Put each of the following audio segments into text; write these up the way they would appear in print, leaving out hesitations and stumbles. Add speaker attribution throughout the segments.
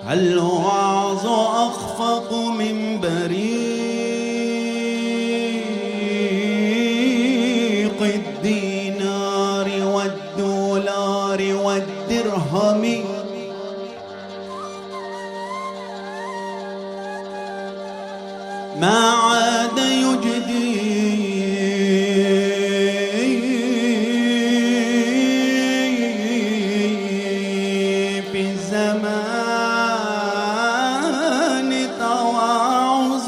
Speaker 1: الوعظ أخفق من بريق الدينار والدولار والدرهم. ما عاد يجدي في الزمان تواعظ.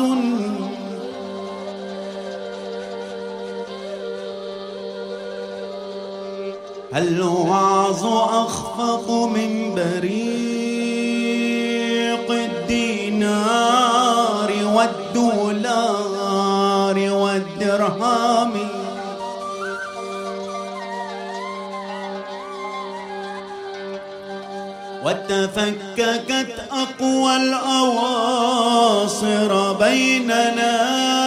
Speaker 1: الوعظ أخفق من بريق الدينار والدولار والدرهم. وتفككت أقوى الأواصر بيننا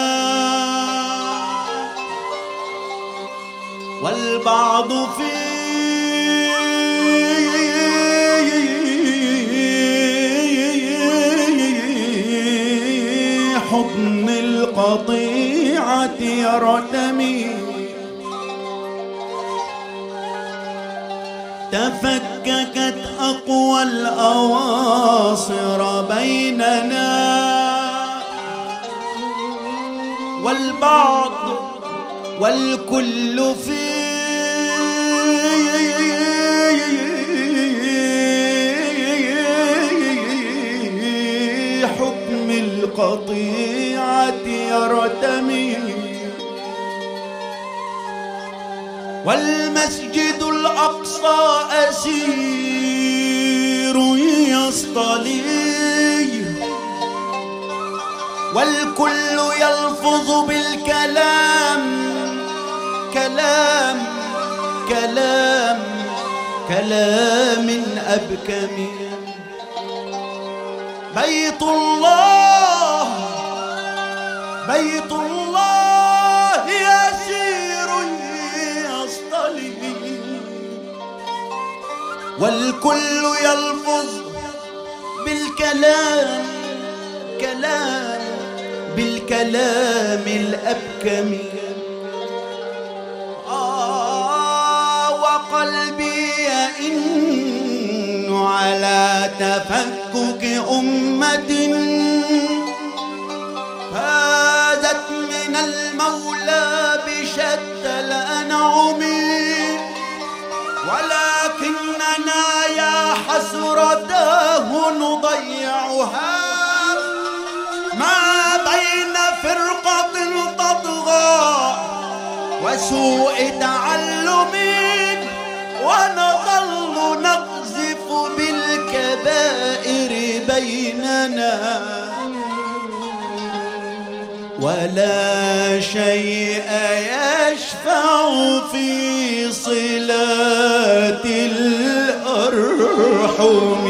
Speaker 1: والبعض في حضن القطيعة يرتمي. تفككت أقوى الأواصر بيننا والبعض والكل في حكم القطيعة يرتمي. والمسجد الأقصى أسير يصطلي والكل يلفظ بالكلام كلام كلام كلام أبكم. بيت الله بيت الله يسير يصطلي والكل يلفظ بالكلام كلام بالكلام الأبكم. وقلبي يئن على تفكك أمة فازت من المولى بشتى الأنعم. ولكننا يا حسرتاه نضيعها ما بين فرقة تطغى وسوء تعلم ونظل نقذف بالكبائر بيننا. ولا شيء يشفع في صلات الأرحم.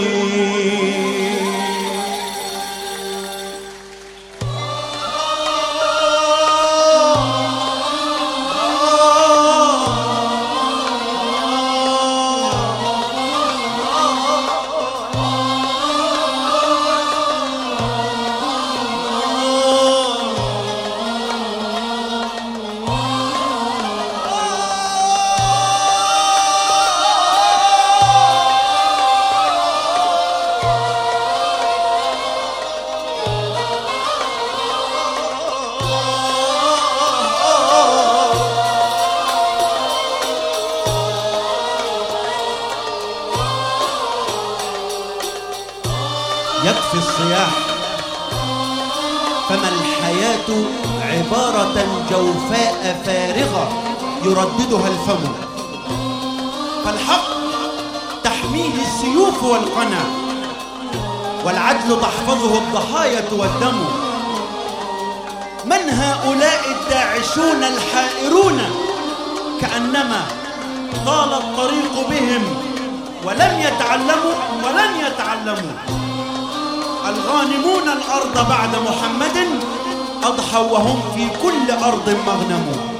Speaker 1: يكفي الصياح فما الحياة عبارة جوفاء فارغة يرددها الفم. فالحق تحميه السيوف والقنا والعدل تحفظه الضحايا والدم. من هؤلاء الداعشون الحائرون كأنما طال الطريق بهم ولم يتعلموا ولن يتعلموا. الغانمون الأرض بعد محمد أضحوا وهم في كل أرض مغنمون.